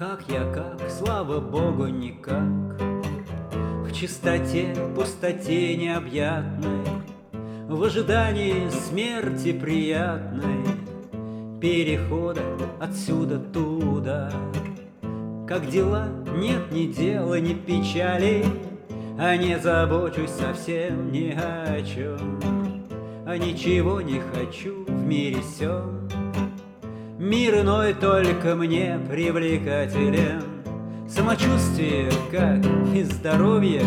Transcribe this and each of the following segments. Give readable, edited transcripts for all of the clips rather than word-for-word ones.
как, слава Богу, никак. В чистоте, пустоте необъятной, в ожидании смерти приятной, перехода отсюда туда. Как дела? Нет ни дела, ни печали, а не забочусь совсем ни о чем, а ничего не хочу в мире сём. Мир иной только мне привлекателен, самочувствие, как и здоровье,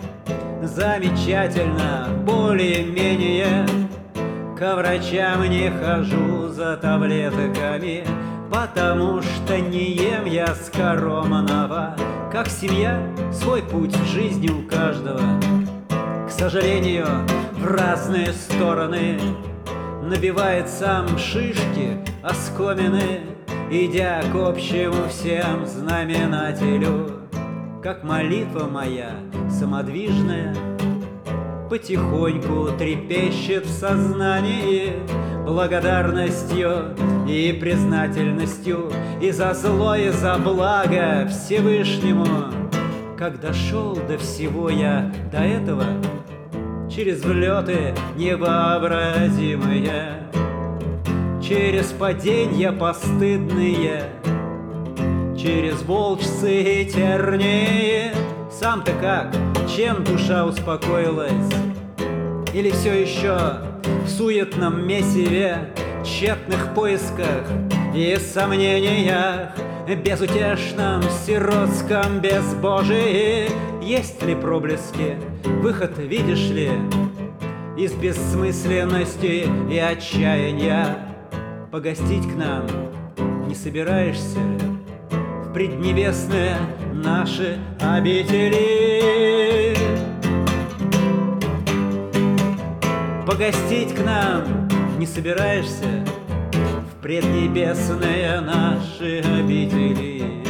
замечательно, более-менее. Ко врачам не хожу за таблетками, потому что не ем я скоромного. Как семья, свой путь в жизни у каждого, к сожалению, в разные стороны. Набивает сам шишки, оскомины, идя к общему всем знаменателю. Как молитва моя самодвижная потихоньку трепещет в сознании, благодарностью и признательностью и за зло, и за благо Всевышнему. Как дошел до всего я до этого, через влеты невообразимые, через паденья постыдные, через волчцы и тернии. Сам-то как? Чем душа успокоилась? Или все еще в суетном месиве, тщетных поисках и сомнениях, безутешном сиротском безбожии? Есть ли проблески, выход видишь ли из бессмысленности и отчаяния? Погостить к нам не собираешься ли в преднебесные наши обители? Погостить к нам не собираешься в преднебесные наши обители?